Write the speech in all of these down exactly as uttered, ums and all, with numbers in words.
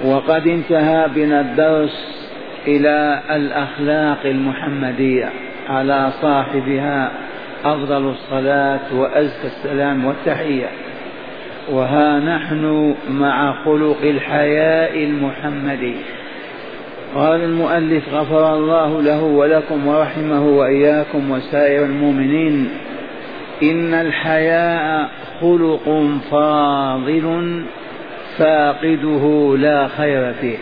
وقد انتهى بنا الدرس إلى الأخلاق المحمدية على صاحبها أفضل الصلاة وأزكى السلام والتحية. وها نحن مع خلق الحياء المحمدي. قال المؤلف غفر الله له ولكم ورحمه وإياكم وسائر المؤمنين: إن الحياء خلق فاضل فاقده لا خير فيه.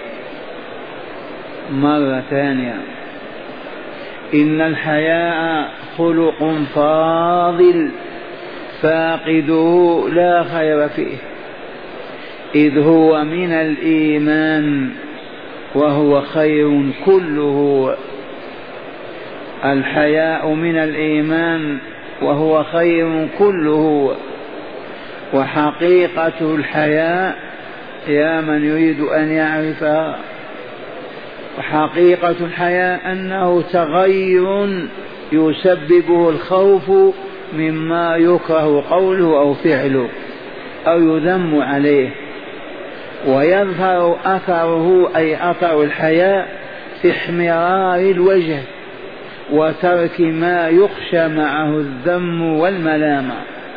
مرة ثانية: إن الحياء خلق فاضل فاقده لا خير فيه، إذ هو من الإيمان وهو خير كله. الحياء من الإيمان وهو خير كله. وحقيقة الحياء يا من يريد أن يعرفها، وحقيقة الحياء أنه تغير يسببه الخوف مما يكره قوله أو فعله أو يذم عليه، ويظهر أثره أي أثر الحياء في احمرار الوجه وترك ما يخشى معه الذم والملامة.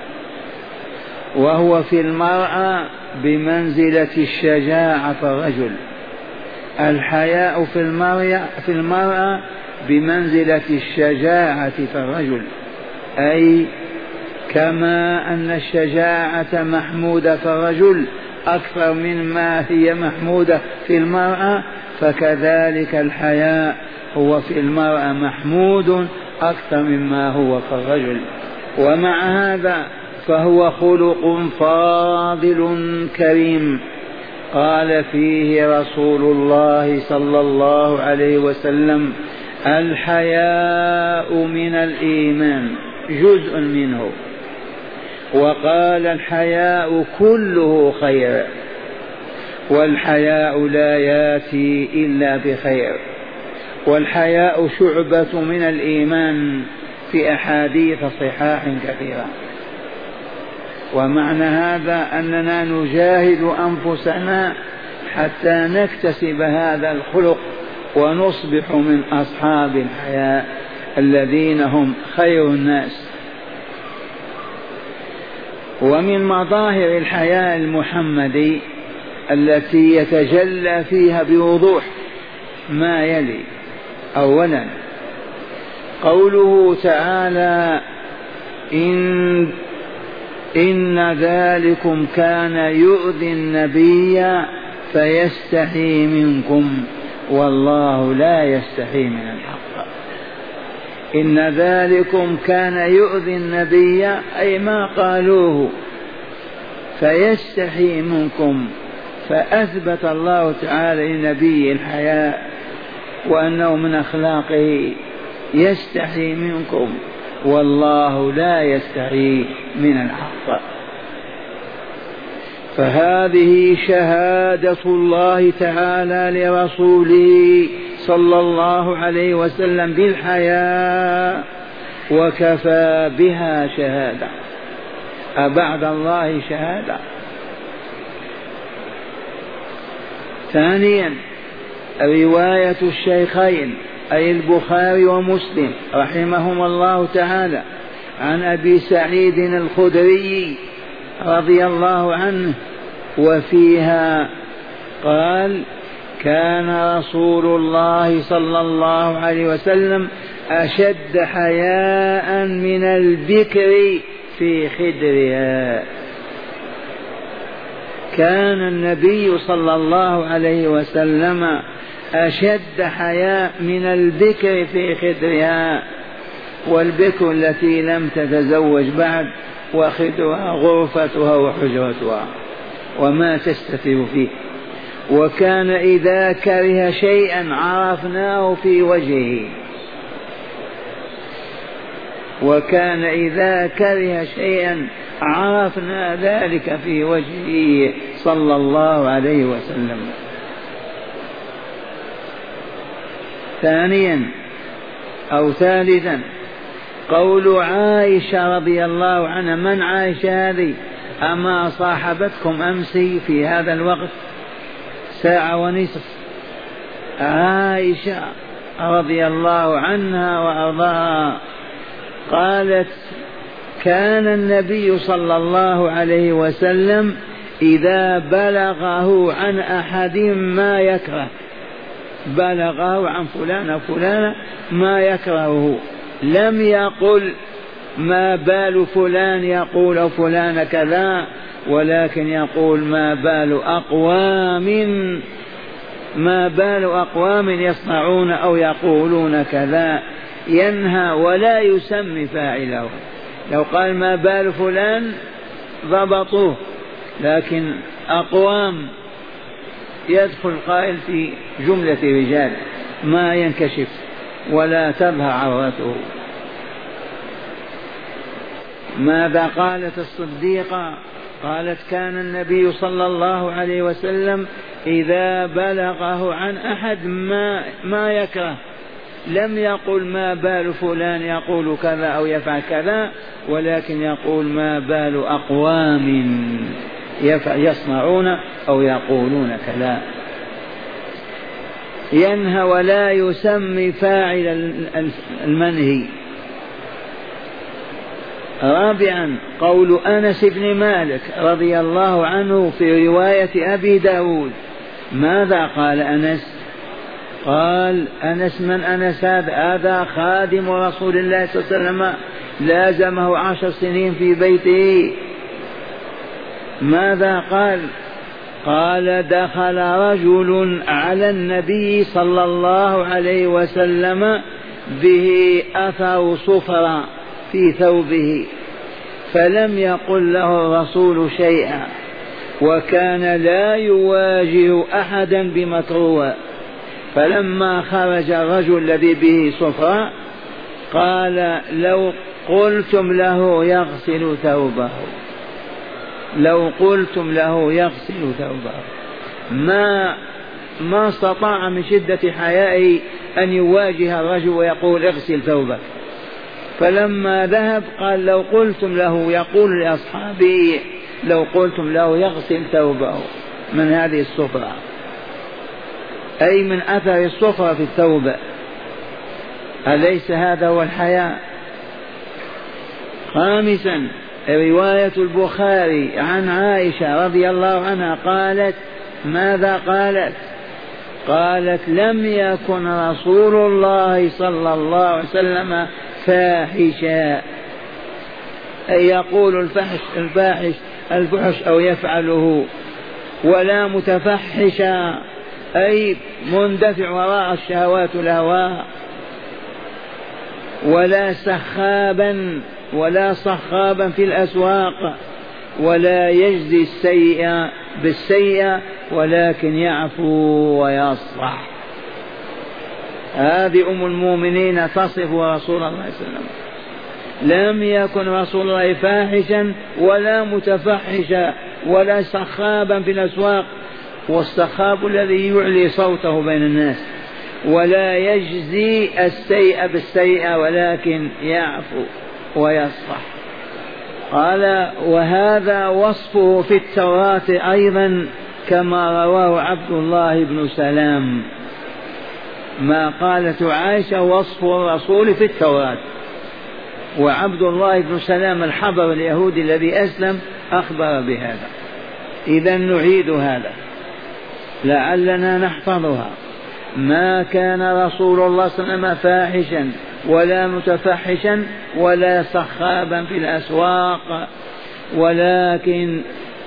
وهو في المرأة بمنزلة الشجاعة في الرجل. الحياء في المرأة, في المرأة بمنزلة الشجاعة في الرجل، أي كما أن الشجاعة محمودة في الرجل أكثر مما هي محمودة في المرأة، فكذلك الحياء هو في المرأة محمود أكثر مما هو في الرجل. ومع هذا فهو خلق فاضل كريم. قال فيه رسول الله صلى الله عليه وسلم: الحياء من الإيمان جزء منه. وقال: الحياء كله خير، والحياء لا ياتي إلا بخير. والحياء شعبة من الإيمان في أحاديث صحاح كثيرة. ومعنى هذا أننا نجاهد أنفسنا حتى نكتسب هذا الخلق ونصبح من أصحاب الحياء الذين هم خير الناس. ومن مظاهر الحياء المحمدي التي يتجلى فيها بوضوح ما يلي: أولا قوله تعالى: إن إن ذلكم كان يؤذي النبي فيستحي منكم والله لا يستحي من الحق. إن ذلكم كان يؤذي النبي أي ما قالوه، فيستحي منكم، فأثبت الله تعالى لنبي الحياء وأنه من أخلاقه يستحي منكم والله لا يستحي من الحق. فهذه شهادة الله تعالى لرسوله صلى الله عليه وسلم بالحياء، وكفى بها شهادة. أبعد الله شهادة؟ ثانيا رواية الشيخين أي البخاري ومسلم رحمهما الله تعالى عن أبي سعيد الخدري رضي الله عنه، وفيها قال: كان رسول الله صلى الله عليه وسلم أشد حياء من البكر في خدرها. كان النبي صلى الله عليه وسلم أشد حياء من البكر في خدرها، والبكر التي لم تتزوج بعد، وخدرها غرفتها وحجرتها وما تستتر فيه. وكان إذا كره شيئا عرفناه في وجهه، وكان إذا كره شيئا عرفنا ذلك في وجهه صلى الله عليه وسلم. ثانيا أو ثالثا قول عائشة رضي الله عنها: من عائشة هذه؟ أما صاحبتكم أمس في هذا الوقت؟ ساعة ونصف. عائشة رضي الله عنها وأرضاها قالت كان النبي صلى الله عليه وسلم إذا بلغه عن أحد ما يكره، بلغه عن فلان فلان ما يكرهه، لم يقل ما بال فلان يقول فلان كذا، ولكن يقول ما بال أقوام ما بال أقوام يصنعون أو يقولون كذا، ينهى ولا يسمي فاعله. لو قال ما بال فلان ضبطوه، لكن أقوام يدخل القائل في جملة رجال ما ينكشف ولا تظهر عورته. ماذا قالت الصديقة؟ قالت كان النبي صلى الله عليه وسلم إذا بلغه عن أحد ما, ما يكره لم يقل ما بال فلان يقول كذا أو يفعل كذا، ولكن يقول ما بال أقوام يصنعون أو يقولون كذا، ينهى ولا يسمي فاعل المنهي. رابعا قول أنس بن مالك رضي الله عنه في رواية أبي داود. ماذا قال أنس؟ قال أنس من أنس هذا؟ هذا خادم رسول الله صلى الله عليه وسلم لازمه عشر سنين في بيته. ماذا قال؟ قال دخل رجل على النبي صلى الله عليه وسلم به أثر صفرة في ثوبه، فلم يقل له الرسول شيئا، وكان لا يواجه أحدا بمكروه. فلما خرج الرجل الذي به صفرة قال لو قلتم له يغسل ثوبه، لو قلتم له يغسل ثوبه، ما ما استطاع من شدة حيائه أن يواجه الرجل ويقول اغسل ثوبك. فلما ذهب قال لو قلتم له، يقول لأصحابه لو قلتم له يغسل ثوبه من هذه الصفرة، أي من أثر الصفرة في الثوب. أليس هذا هو الحياء؟ خامسا رواية البخاري عن عائشة رضي الله عنها قالت ماذا قالت؟ قالت لم يكن رسول الله صلى الله عليه وسلم فاحشا، أي يقول الفحش الفاحش الفحش أو يفعله، ولا متفحشا أي مندفع وراء الشهوات الهواء، ولا سخابا ولا صخابا في الأسواق، ولا يجزي السيئة بالسيئة ولكن يعفو ويصفح. هذه أم المؤمنين تصف رسول الله صلى الله عليه وسلم. لم يكن رسول الله فاحشا ولا متفحشا ولا سخابا في الأسواق، والسخاب الذي يعلي صوته بين الناس، ولا يجزي السيئة بالسيئة ولكن يعفو ويصفح. قال وهذا وصفه في التوراة أيضا كما رواه عبد الله بن سلام. ما قالت عائشة وصف الرسول في التوراة، وعبد الله بن سلام الحبر اليهودي الذي أسلم أخبر بهذا. إذا نعيد هذا لعلنا نحفظها. ما كان رسول الله صلى الله عليه وسلم فاحشا ولا متفحشا ولا صخابا في الأسواق، ولكن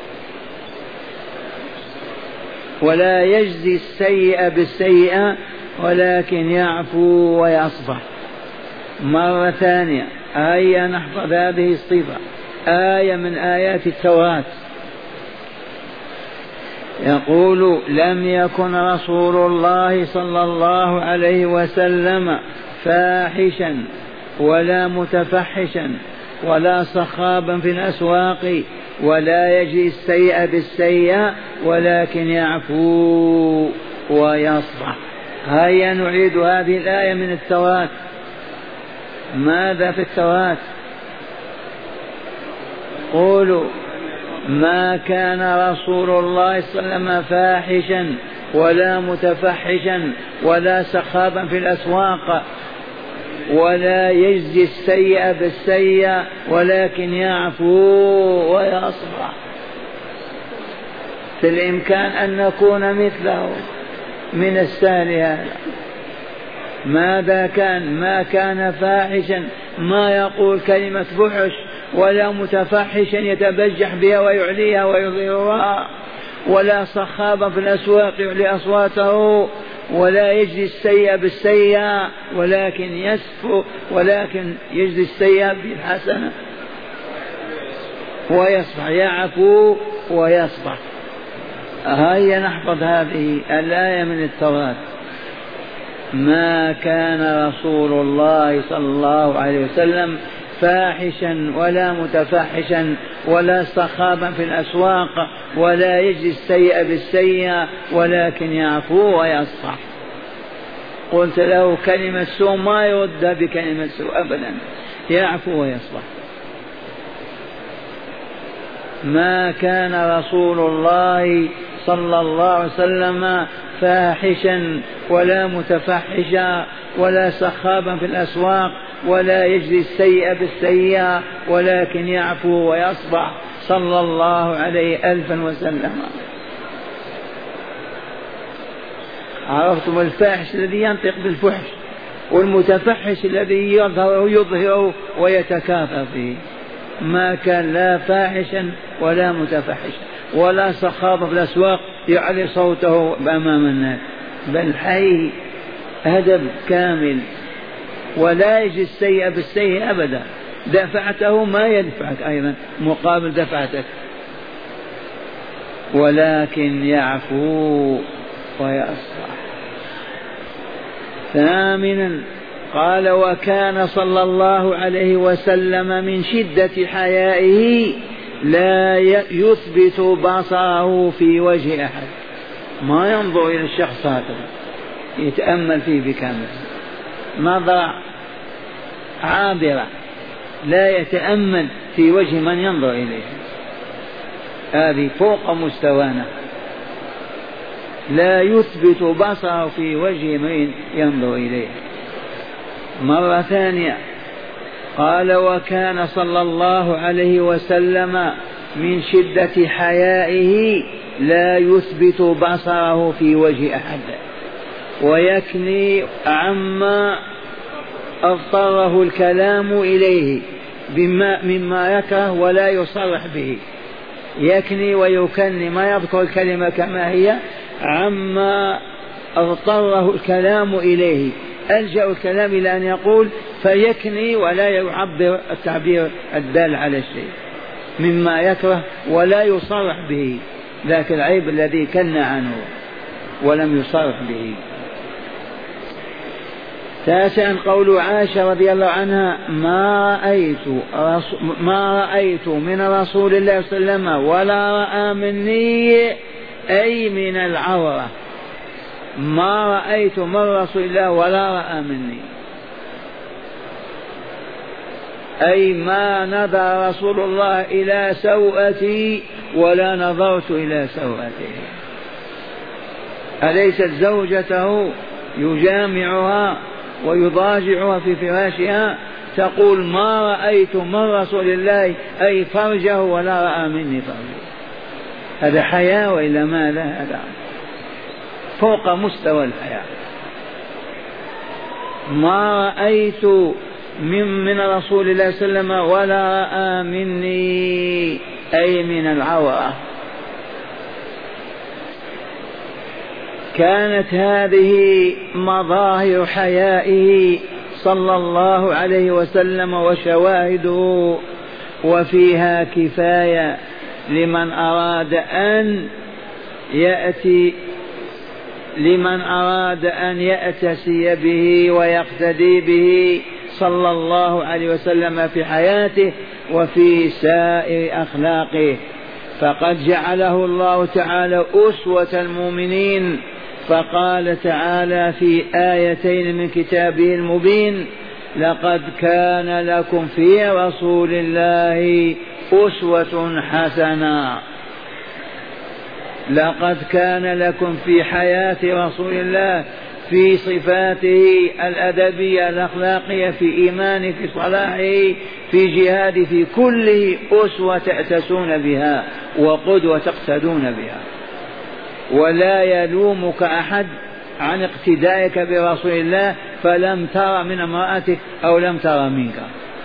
ولا يجزي السيئة بالسيئة ولكن يعفو ويصفح. مرة ثانية آية نحفظ هذه الصفة، آية من آيات التوراة يقول لم يكن رسول الله صلى الله عليه وسلم فاحشا ولا متفحشا ولا صخابا في الأسواق ولا يجزي السيئة بالسيئة ولكن يعفو ويصفح. هيا نعيد هذه الآية من التوراة. ماذا في التوراة؟ قولوا ما كان رسول الله صلى الله عليه وسلم فاحشا ولا متفحشا ولا سخابا في الأسواق، ولا يجزي السيئة بالسيئة، ولكن يعفو ويصفح. في الإمكان أن نكون مثله، من السهل هذا. ماذا كان؟ ما كان فاحشا، ما يقول كلمة فحش، ولا متفحشا يتبجح بها ويعليها ويظهرها، ولا صخابا في الأسواق يعلي أصواته، ولا يجزي السيئة بالسيئة، ولكن يسفو ولكن يجزي السيئة بالحسنة ويصفح، يعفو ويصفح. هيا نحفظ هذه الآية من التوراة. ما كان رسول الله صلى الله عليه وسلم فاحشا ولا متفحشا ولا صخابا في الأسواق، ولا يجزي السيئة بالسيئة، ولكن يعفو ويصفح. قلت له كلمة سوء ما يرد بكلمة سوء أبدا، يعفو ويصفح. ما كان رسول الله صلى الله عليه وسلم فاحشا ولا متفحشا ولا سخابا في الأسواق، ولا يجزي السيئة بالسيئة، ولكن يعفو ويصفح صلى الله عليه ألفا وسلم. عرفتم؟ الفاحش الذي ينطق بالفحش، والمتفحش الذي يظهر يظهر ويتكاثر فيه. ما كان لا فاحشا ولا متفحشا ولا صخابا في الأسواق يعلي صوته أمام الناس، بل حي أدب كامل. ولا يجي السيئة بالسيئة أبدا، دفعته ما يدفعك أيضا مقابل دفعتك، ولكن يعفو ويصفح. ثامنا قال: وكان صلى الله عليه وسلم من شدة حيائه لا يثبت بصره في وجه أحد، ما ينظر إلى الشخص هكذا، يتأمل فيه بكامل نظرة عابرة، لا يتأمل في وجه من ينظر إليه، هذه فوق مستوانا. لا يثبت بصره في وجه من ينظر إليه. مرة ثانية قال: وكان صلى الله عليه وسلم من شدة حيائه لا يثبت بصره في وجه أحد، ويكني عما اضطره الكلام إليه بما مما يكره ولا يصرح به. يكني ويكني، ما يذكر الكلمة كما هي، عما اضطره الكلام إليه، ألجأ الكلام إلى أن يقول فيكني ولا يعبر التعبير الدال على الشيء مما يكره ولا يصرح به، ذاك العيب الذي كن عنه ولم يصرح به. تاسعا قول عائشة رضي الله عنها: ما رأيت ما رأيت من رسول الله صلى الله عليه وسلم ولا رأى مني، أي من العورة، ما رأيت من رسول الله ولا رأى مني، أي ما نظر رسول الله إلى سوءتي ولا نظرت إلى سوءته. أليست زوجته يجامعها ويضاجعها في فراشها، تقول ما رأيت من رسول الله أي فرجه ولا رأى مني فرجه. هذا حياء وإلا ما لا؟ هذا فوق مستوى الحياء. ما رأيت من, من رسول الله صلى الله عليه وسلم ولا رأى مني، أي من العورة. كانت هذه مظاهر حيائه صلى الله عليه وسلم وشواهده، وفيها كفاية لمن أراد أن يأتي لمن أراد أن يأتسي به ويقتدي به صلى الله عليه وسلم في حياته وفي سائر أخلاقه. فقد جعله الله تعالى أسوة المؤمنين، فقال تعالى في آيتين من كتابه المبين: لقد كان لكم في رسول الله أسوة حسنة. لقد كان لكم في حياة رسول الله في صفاته الأدبية الأخلاقية، في إيمانه، في صلاحه، في جهاده، في كله أسوة تأتسون بها وقدوة تقتدون بها. ولا يلومك أحد عن اقتدائك برسول الله فلم ترى من امرأتك أو لم ترى منك.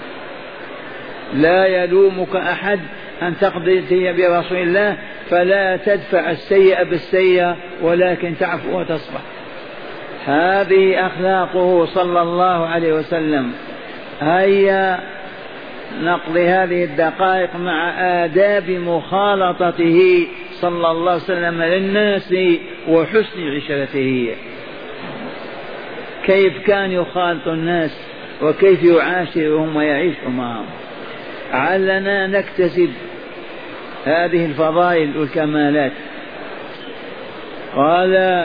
لا يلومك أحد أن تقتدي برسول الله فلا تدفع السيئة بالسيئة ولكن تعفو وتصفح. هذه أخلاقه صلى الله عليه وسلم. هيا نقضي هذه الدقائق مع آداب مخالطته صلى الله عليه وسلم للناس وحسن عشرته. كيف كان يخالط الناس وكيف يعاشرهم ويعيش معهم. علنا نكتسب هذه الفضائل والكمالات. قال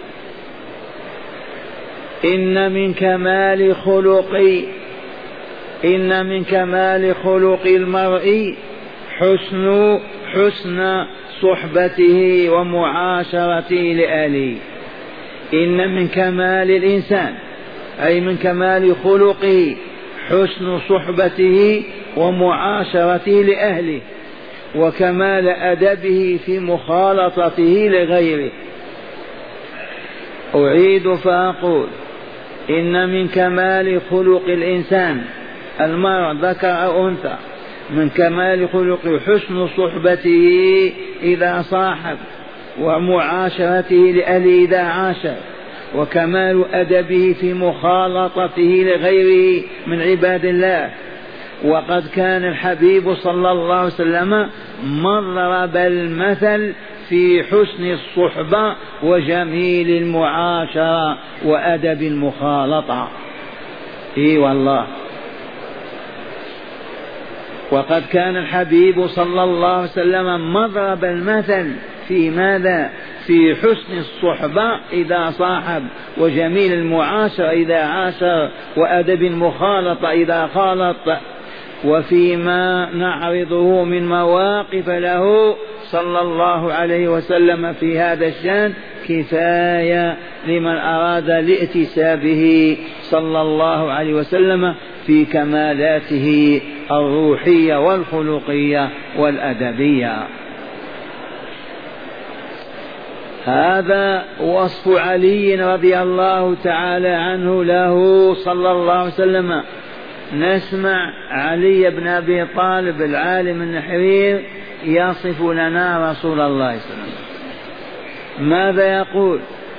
إن من كمال خلق إن من كمال خلق المرء حسن حسن صحبته ومعاشرته لأهله. إن من كمال الإنسان أي من كمال خلقه حسن صحبته ومعاشرته لأهله، وكمال أدبه في مخالطته لغيره. أعيد فأقول إن من كمال خلق الإنسان المرء ذكر أو أنثى من كمال خلق حسن صحبته إذا صاحب ومعاشرته لأهله إذا عاشر، وكمال أدبه في مخالطته لغيره من عباد الله. وقد كان الحبيب صلى الله عليه وسلم مضرب المثل في حسن الصحبة وجميل المعاشرة وأدب المخالطة. إي والله. وقد كان الحبيب صلى الله عليه وسلم مضرب المثل في ماذا؟ في حسن الصحبة إذا صاحب، وجميل المعاشرة إذا عاشر، وأدب المخالطة إذا خالط. وفيما نعرضه من مواقف له صلى الله عليه وسلم في هذا الشأن كفاية لمن أراد لائتسابه صلى الله عليه وسلم في كمالاته الروحية والخلقية والأدبية. هذا وصف علي رضي الله تعالى عنه له صلى الله عليه وسلم. نسمع علي بن أبي طالب العالم النحرير يصف لنا رسول الله صلى الله عليه وسلم. ماذا يقول؟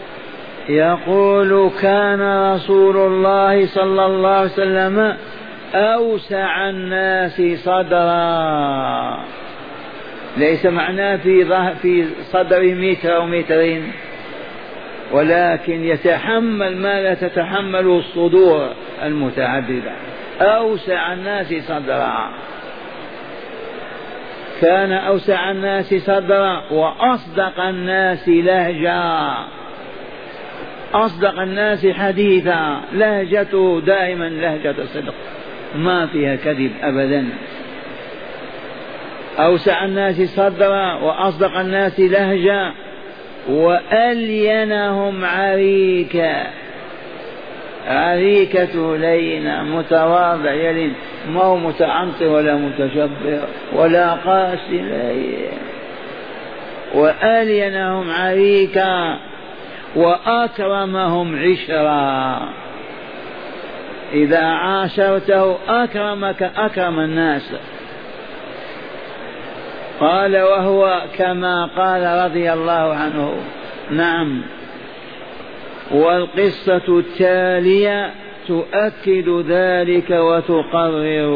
يقول كان رسول الله صلى الله عليه وسلم أوسع الناس صدرا. ليس معناه في في صدره متر أو مترين، ولكن يتحمل ما لا تتحمله الصدور المتعددة. أوسع الناس صدرا. كان أوسع الناس صدرا وأصدق الناس لهجا. أصدق الناس حديثا، لهجته دائما لهجة صدق ما فيها كذب أبدا. أوسع الناس صدرا وأصدق الناس لهجا وألينهم عريكا. عريكة لينة متواضع يلين، ما هو متعنطر ولا متجبر ولا قاسي لين. وألينهم عريكا وأكرمهم عشرا. إذا عاشرته أكرمك أكرم الناس. قال وهو كما قال رضي الله عنه. نعم. والقصة التالية تؤكد ذلك وتقرر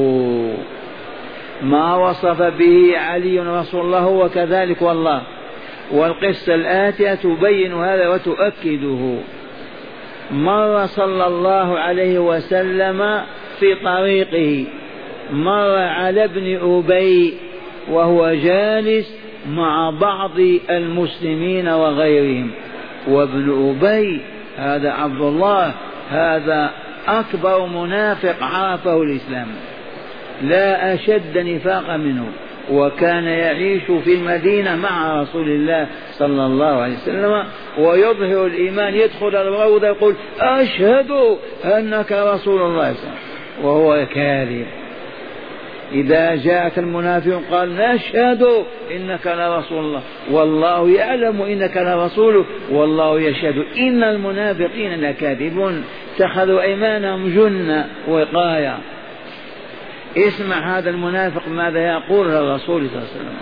ما وصف به علي رسول الله وكذلك والله. والقصة الآتية تبين هذا وتؤكده. مر صلى الله عليه وسلم في طريقه، مر على ابن أبي وهو جالس مع بعض المسلمين وغيرهم. وابن أبي هذا عبد الله، هذا أكبر منافق عرفه الإسلام، لا أشد نفاق منه، وكان يعيش في المدينة مع رسول الله صلى الله عليه وسلم ويظهر الإيمان، يدخل الروضة يقول أشهد أنك رسول الله صلى الله عليه وسلم وهو كاذب. إذا جاءك المنافق قال نشهد إنك لرسول الله والله يعلم إنك لرسوله والله يشهد إن المنافقين لكاذبون، اتخذوا أيمانهم جنة وقاية. اسمع هذا المنافق ماذا يقول للرسول صلى الله عليه وسلم.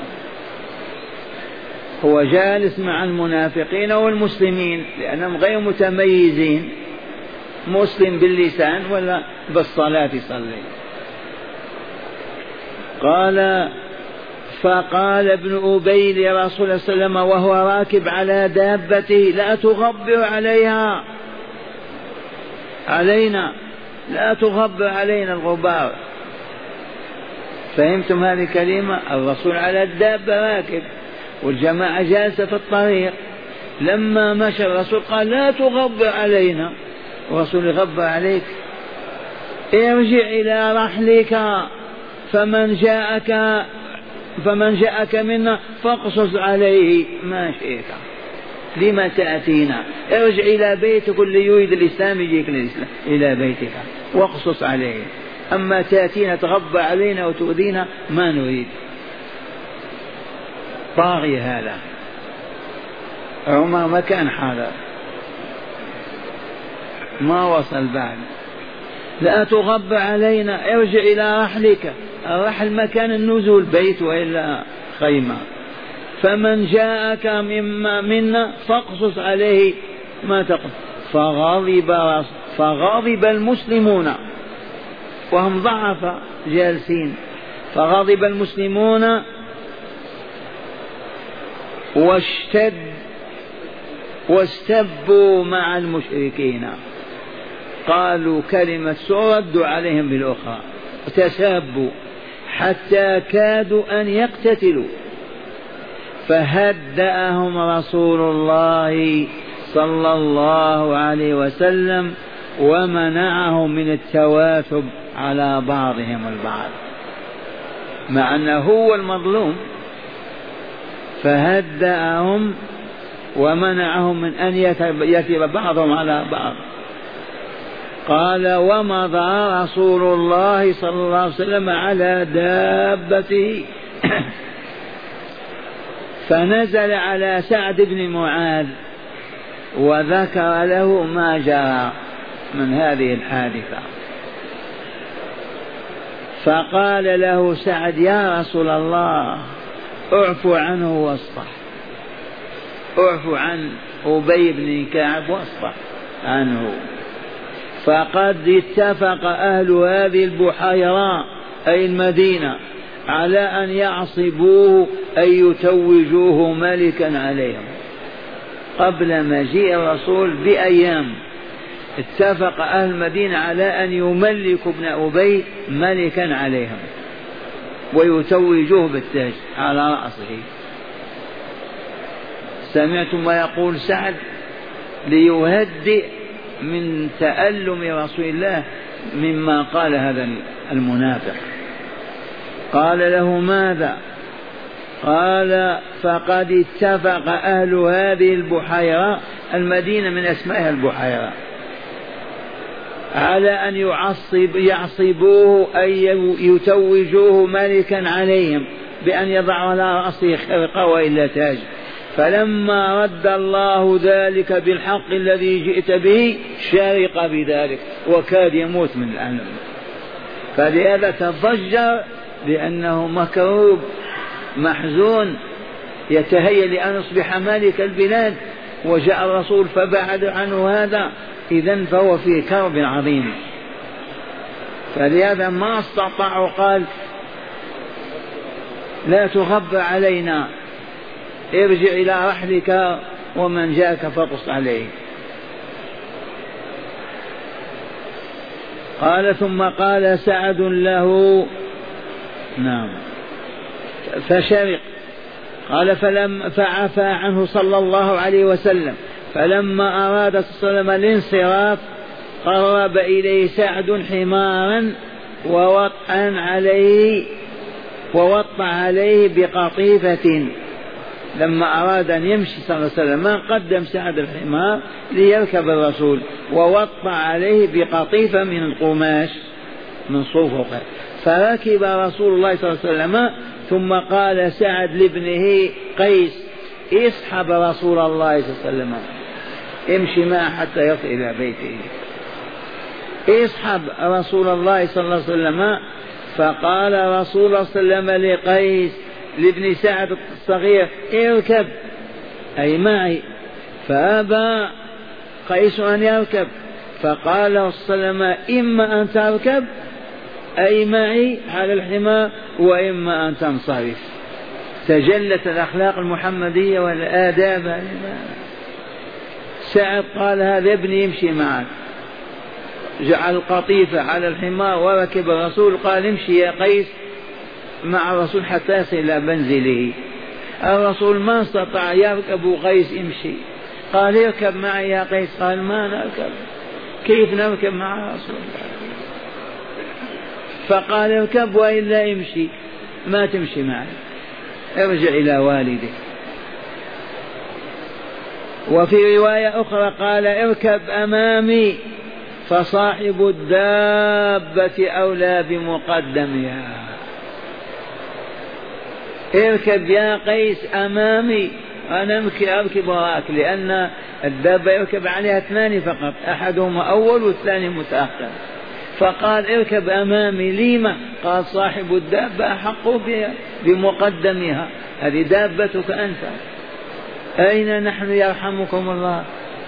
هو جالس مع المنافقين والمسلمين لأنهم غير متميزين، مسلم باللسان ولا بالصلاة يصلي. قال فقال ابن أبي لرسول الله صلى الله عليه وسلم وهو راكب على دابته لا تغبر عليها علينا لا تغبر علينا الغبار. فهمتم هذه الكلمة؟ الرسول على الدابة راكب والجماعة جالسة في الطريق، لما مشى الرسول قال لا تغبر علينا. الرسول يغبر عليك؟ ارجع إلى رحلك فمن جاءك فمن جاءك منا فاقصص عليه ما شئت. لما تأتينا؟ ارجع إلى بيتك، اللي يريد الإسلام يجيك للإسلام إلى بيتك واقصص عليه. أما تأتينا تغبى علينا وتؤذينا ما نريد. طاغي هذا. عمر ما كان حاضر، ما وصل بعد. لا تغبى علينا ارجع إلى رحلك. الرحل مكان النزول، بيت وإلا خيمة. فمن جاءك مما منا فاقصص عليه ما تقص. فغضب فغضب المسلمون وهم ضعف جالسين، فغضب المسلمون واشتد واستبوا مع المشركين. قالوا كلمة سوء ردوا عليهم بالأخرى، تسابوا حتى كادوا أن يقتتلوا. فهدأهم رسول الله صلى الله عليه وسلم ومنعهم من التواثب على بعضهم البعض، مع أنه هو المظلوم. فهدأهم ومنعهم من أن يثب بعضهم على بعض. قال ومضى رسول الله صلى الله عليه وسلم على دابته فنزل على سعد بن معاذ وذكر له ما جرى من هذه الحادثة. فقال له سعد يا رسول الله اعفو عنه واصفح، اعفو عن أبي بن كعب واصفح عنه، فقد اتفق أهل هذه البحيرة أي المدينة على أن يعصبوه أي يتوجوه ملكا عليهم. قبل مجيء الرسول بأيام اتفق أهل المدينة على أن يملكوا ابن أبي ملكا عليهم ويتوجوه بالتاج على رأسه. سمعتم ما يقول سعد ليهدئ من تألم رسول الله مما قال هذا المنافق. قال له ماذا؟ قال فقد اتفق أهل هذه البحيرة، المدينة من أسمائها البحيرة، على أن يعصب يعصبوه أي يتوجوه ملكا عليهم بأن يضعوا على رأسه خرقة وإلا تاج. فلما رد الله ذلك بالحق الذي جئت به شارق بذلك وكاد يموت من الألم. فلهذا تضجر لأنه مكروب محزون يتهيأ لأن يصبح مالك البلاد، وجاء الرسول فبعد عنه هذا، إذن فهو في كرب عظيم. فلهذا ما استطاعوا، قال لا تغب علينا ارجع إلى رحلك ومن جاءك فقص عليه. قال ثم قال سعد له نعم فشرق. قال فلم فعفى عنه صلى الله عليه وسلم. فلما أراد صلى الله عليه وسلم الانصراف قرب إليه سعد حمارا ووطئا عليه ووطى عليه بقطيفة. لما أراد أن يمشي صلى الله عليه وسلم ما قدم سعد الحمار ليركب الرسول، ووطى عليه بقطيفة من القماش من صوف، فركب رسول الله صلى الله عليه وسلم. ثم قال سعد لابنه قيس: اسحب رسول الله صلى الله عليه وسلم، امشي معه حتى يصل إلى بيته. اسحب رسول الله صلى الله عليه وسلم. فقال رسول الله صلى الله عليه وسلم لقيس لابن سعد الصغير: اركب أي معي. فأبى قيس أن يركب، فقال له صلى الله عليه وسلم: إما أن تركب أي معي على الحمار، وإما أن تنصرف. تجلت الأخلاق المحمدية والآداب. سعد قال: هذا ابني يمشي معك. جعل قطيفة على الحمار وركب الرسول. قال: امشي يا قيس مع الرسول حتى يصل إلى منزله. الرسول ما استطاع يركب قيس يمشي. قال: اركب معي يا قيس. قال: ما نركب، كيف نركب مع رسول الله؟ فقال: اركب وإلا امشي، ما تمشي معي، ارجع إلى والدك. وفي رواية أخرى قال: اركب أمامي، فصاحب الدابة أولى بمقدمها. اركب يا قيس أمامي، أنا أركب وراك، لأن الدابة يركب عليها اثنان فقط، أحدهما أول والثاني متأخر. فقال: اركب أمامي. لما؟ قال: صاحب الدابة أحق بمقدمها، هذه دابتك أنت. أين نحن يرحمكم الله؟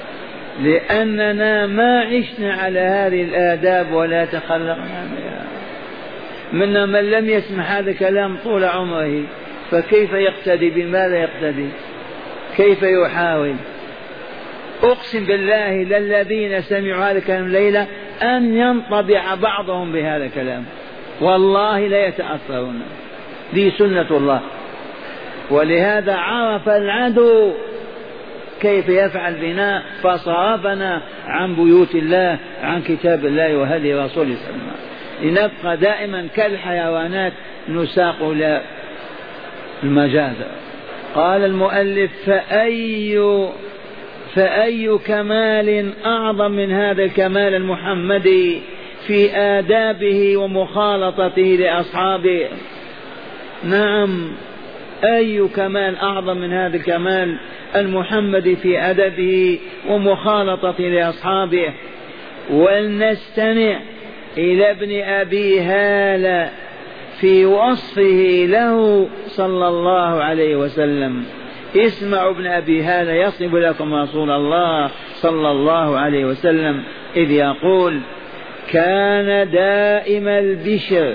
لأننا ما عشنا على هذه الآداب ولا تخلقنا بها. منا من لم يسمع هذا الكلام طول عمره، فكيف يقتدي؟ بماذا يقتدي؟ كيف يحاول؟ أقسم بالله للذين سمعوا هذا الكلام الليلة أن ينطبع بعضهم بهذا الكلام، والله لا يتأثرون. دي سنة الله. ولهذا عرف العدو كيف يفعل بنا، فصرفنا عن بيوت الله، عن كتاب الله وهدي رسوله صلى الله عليه وسلم، لنبقى دائما كالحيوانات نساق إلى المجازر. قال المؤلف: فأي فأي كمال أعظم من هذا الكمال المحمدي في آدابه ومخالطته لأصحابه. نعم، أي كمال أعظم من هذا الكمال المحمدي في أدبه ومخالطته لأصحابه. ولنستمع إلى ابن أبي هالة في وصفه له صلى الله عليه وسلم. اسمعوا ابن أبي هالة يصف لكم رسول الله صلى الله عليه وسلم إذ يقول: كان دائم البشر،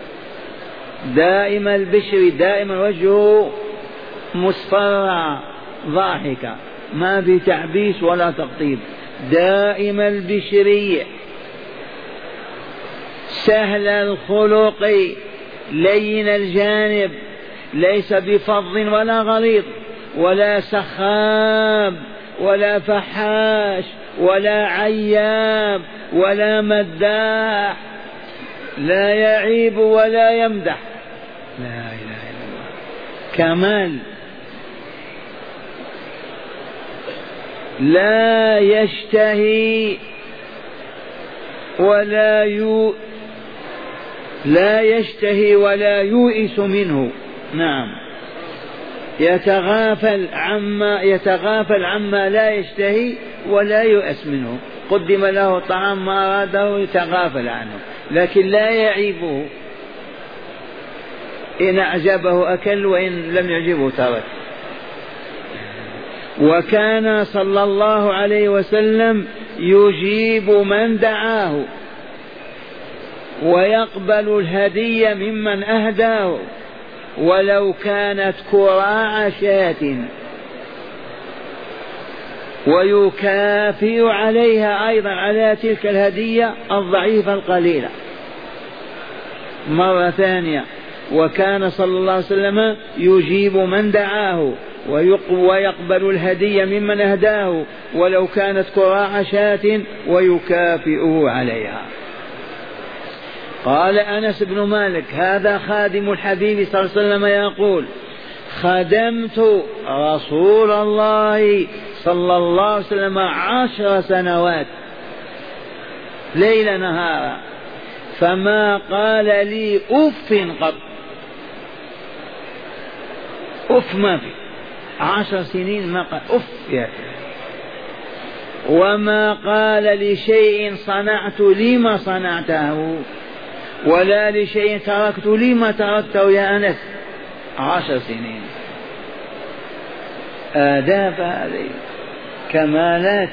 دائم البشر، دائما وجهه مصفرا ضاحكا، ما في تعبيس ولا تقطيب، دائم البشرية، سهل الخلق، لين الجانب، ليس بفظ ولا غليظ ولا سخاب ولا فحاش ولا عياب ولا مداح، لا يعيب ولا يمدح. لا إله إلا الله، كمال. لا يشتهي ولا يو لا يشتهي ولا يؤس منه. نعم، يتغافل عما يتغافل عما لا يشتهي ولا يؤس منه. قدم له طعام ما أراده يتغافل عنه، لكن لا يعيبه. إن أعجبه أكل وإن لم يعجبه ترك. وكان صلى الله عليه وسلم يجيب من دعاه ويقبل الهدية ممن أهداه ولو كانت كراع شاة، ويكافئ عليها أيضا على تلك الهدية الضعيفة القليلة. مرة ثانية: وكان صلى الله عليه وسلم يجيب من دعاه ويقبل الهدية ممن أهداه ولو كانت كراع شاة ويكافئه عليها. قال أنس بن مالك هذا خادم الحبيب صلى الله عليه وسلم يقول خدمت رسول الله صلى الله عليه وسلم عشر سنوات ليل نهارا فما قال لي أف قط، أف ما في، عشر سنين ما قال أف يا وما قال لشيء صنعت لما صنعته ولا لشيء تركت لما تركته يا أنس. عشر سنين آداب هذه كمالات.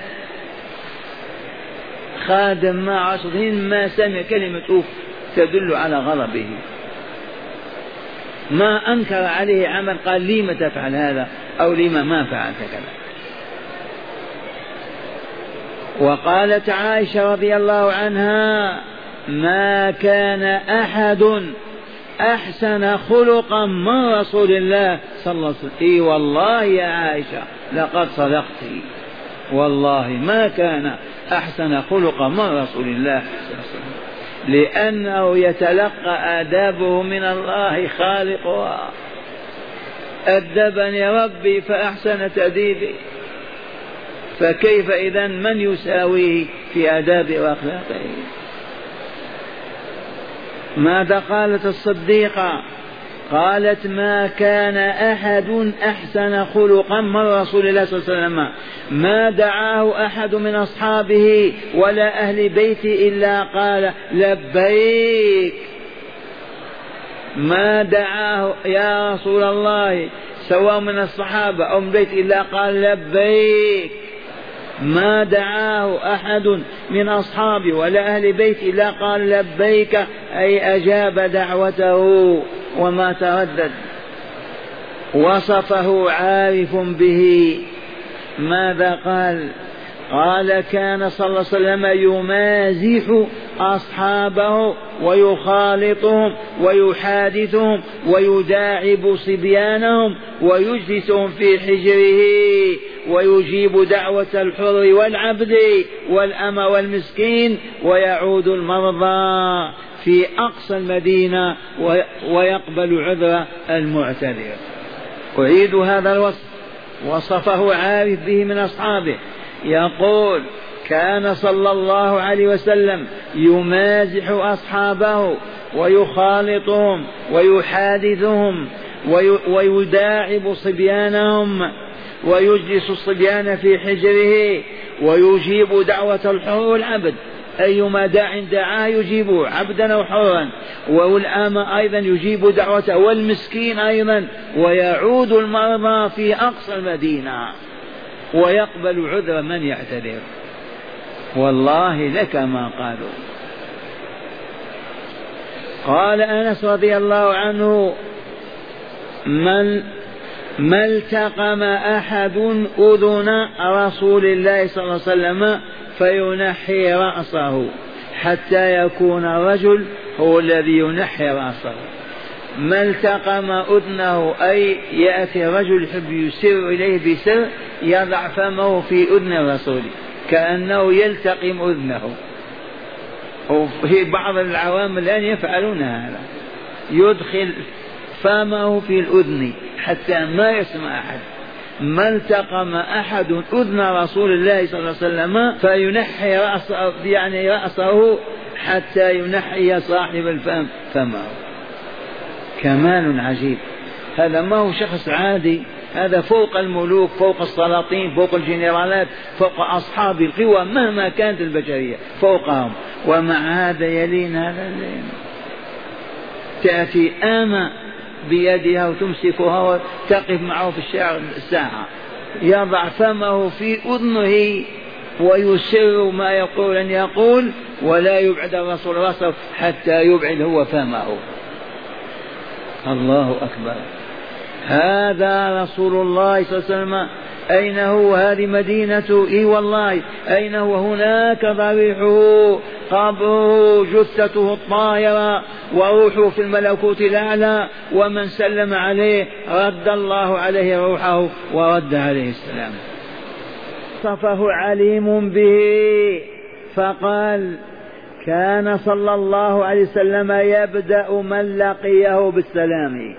خادم ما عشر سنين ما سمع كلمة أوف تدل على غضبه، ما أنكر عليه عمل قال لما تفعل هذا أو لما ما فعلت كذا. وقالت عائشة رضي الله عنها ما كان أحد أحسن خلقا من رسول الله صلى الله عليه وسلم. إي والله يا عائشة لقد صدقت، والله ما كان أحسن خلقا من رسول الله صلى الله عليه وسلم، لأنه يتلقى آدابه من الله خالقها. أدبني ربي فأحسن تأديبي، فكيف إذن من يساويه في آداب وأخلاقه؟ ماذا قالت الصديقة؟ قالت ما كان أحد أحسن خلقا من رسول الله صلى الله عليه وسلم، ما دعاه أحد من أصحابه ولا أهل بيته إلا قال لبيك. ما دعاه يا رسول الله سواء من الصحابة أو من بيت إلا قال لبيك. ما دعاه أحد من أصحابه ولا أهل بيت إلا قال لبيك، أي أجاب دعوته وما تردد. وصفه عارف به. ماذا قال؟ قال كان صلى الله عليه وسلم يمازح أصحابه ويخالطهم ويحادثهم ويداعب صبيانهم ويجلسهم في حجره ويجيب دعوة الحر والعبد والأمة والمسكين ويعود المرضى في أقصى المدينة ويقبل عذر المعتذر. أعيد هذا الوصف، وصفه عارف به من أصحابه، يقول كان صلى الله عليه وسلم يمازح أصحابه ويخالطهم ويحادثهم ويداعب صبيانهم ويجلس الصبيان في حجره ويجيب دعوة الحر والعبد، أيما داع دعاه يجيبه عبدا أو حرا، والأمة أيضا يجيب دعوته، والمسكين أيضا، ويعود المرضى في أقصى المدينة ويقبل عذر من يعتذر. والله لك ما قالوا. قال أنس رضي الله عنه من ما التقم أحد أذن رسول الله صلى الله عليه وسلم فينحي رأسه حتى يكون الرجل هو الذي ينحي رأسه. ما التقم أذنه أي يأتي رجل يحب يسر إليه بسر يضع فمه في أذن الرسول كأنه يلتقم أذنه. وفي بعض العوام الآن يفعلون هذا، يدخل فمه في الأذن حتى ما يسمع أحد. ما التقم أحد أذن رسول الله صلى الله عليه وسلم فينحي رأسه، يعني رأسه حتى ينحي صاحب الفم فمه. كمال عجيب. هذا ما هو شخص عادي، هذا فوق الملوك، فوق السلاطين، فوق الجنرالات، فوق أصحاب القوى مهما كانت البشرية فوقهم، ومع هذا يلين هذا اللين. تأتي آمة بيدها وتمسكها وتقف معه في الشارع ساعة، يضع فمه في أذنه ويسر ما يقول أن يقول ولا يبعد الرسول رأسه حتى يبعد هو فمه. الله أكبر. هذا رسول الله صلى الله عليه وسلم. أين هو؟ هذه مدينته. إي والله. أين هو؟ هناك ضريحه، قبره، جثته الطاهرة، وروحه في الملكوت الأعلى، ومن سلم عليه رد الله عليه روحه ورد عليه السلام. صفه عليم به فقال كان صلى الله عليه وسلم يبدأ من لقيه بالسلام،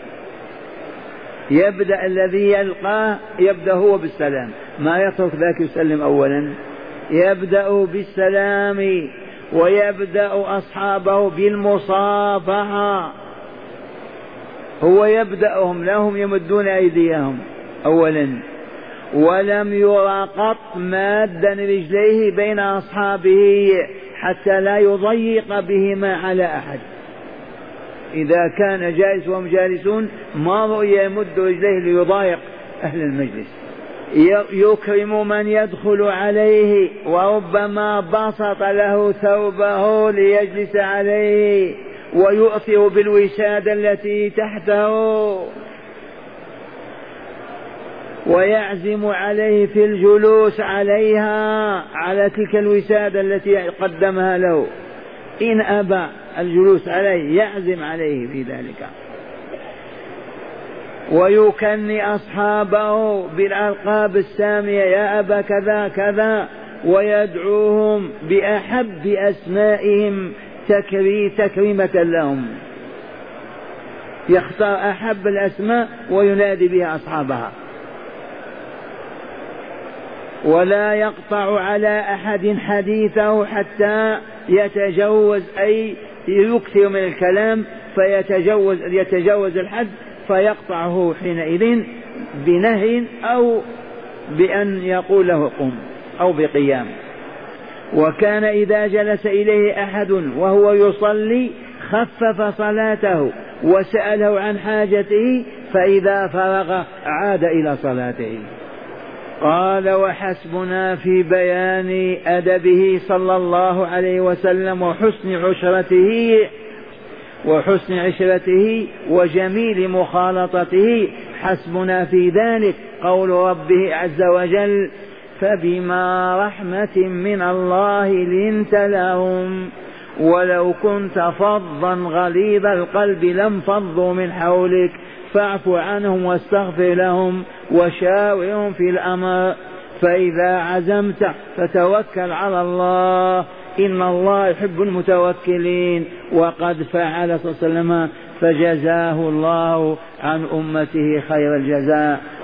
يبدأ الذي يلقاه يبدأ هو بالسلام، ما يترك ذاك يسلم أولا، يبدأ بالسلام ويبدأ أصحابه بالمصافحة، هو يبدأهم لهم يمدون أيديهم أولا، ولم يرى قط مادا رجليه بين أصحابه حتى لا يضيق بهما على أحد، إذا كان جالس وهم جالسون ما رؤي يمد رجليه ليضايق أهل المجلس، يكرم من يدخل عليه وربما بسط له ثوبه ليجلس عليه ويؤثر بالوسادة التي تحته ويعزم عليه في الجلوس عليها على تلك الوسادة التي قدمها له، إن أبى الجلوس عليه يعزم عليه في ذلك، ويكني أصحابه بالألقاب السامية يا أبا كذا كذا، ويدعوهم بأحب أسمائهم تكريمة لهم، يختار أحب الأسماء وينادي بها أصحابها، ولا يقطع على أحد حديثه حتى يتجوز أي يكثر من الكلام فيتجوز يتجاوز الحد فيقطعه حينئذ بنهي أو بأن يقول له قم أو بقيام. وكان إذا جلس إليه أحد وهو يصلي خفف صلاته وسأله عن حاجته، فإذا فرغ عاد إلى صلاته. قال وحسبنا في بيان أدبه صلى الله عليه وسلم وحسن عشرته وحسن عشرته وجميل مخالطته، حسبنا في ذلك قول ربه عز وجل فبما رحمة من الله لنت لهم ولو كنت فظا غليظ القلب لانفضوا من حولك فاعف عنهم واستغفر لهم وشاورهم في الأمر فإذا عزمت فتوكل على الله إن الله يحب المتوكلين. وقد فعل صلى الله عليه وسلم فجزاه الله عن أمته خير الجزاء.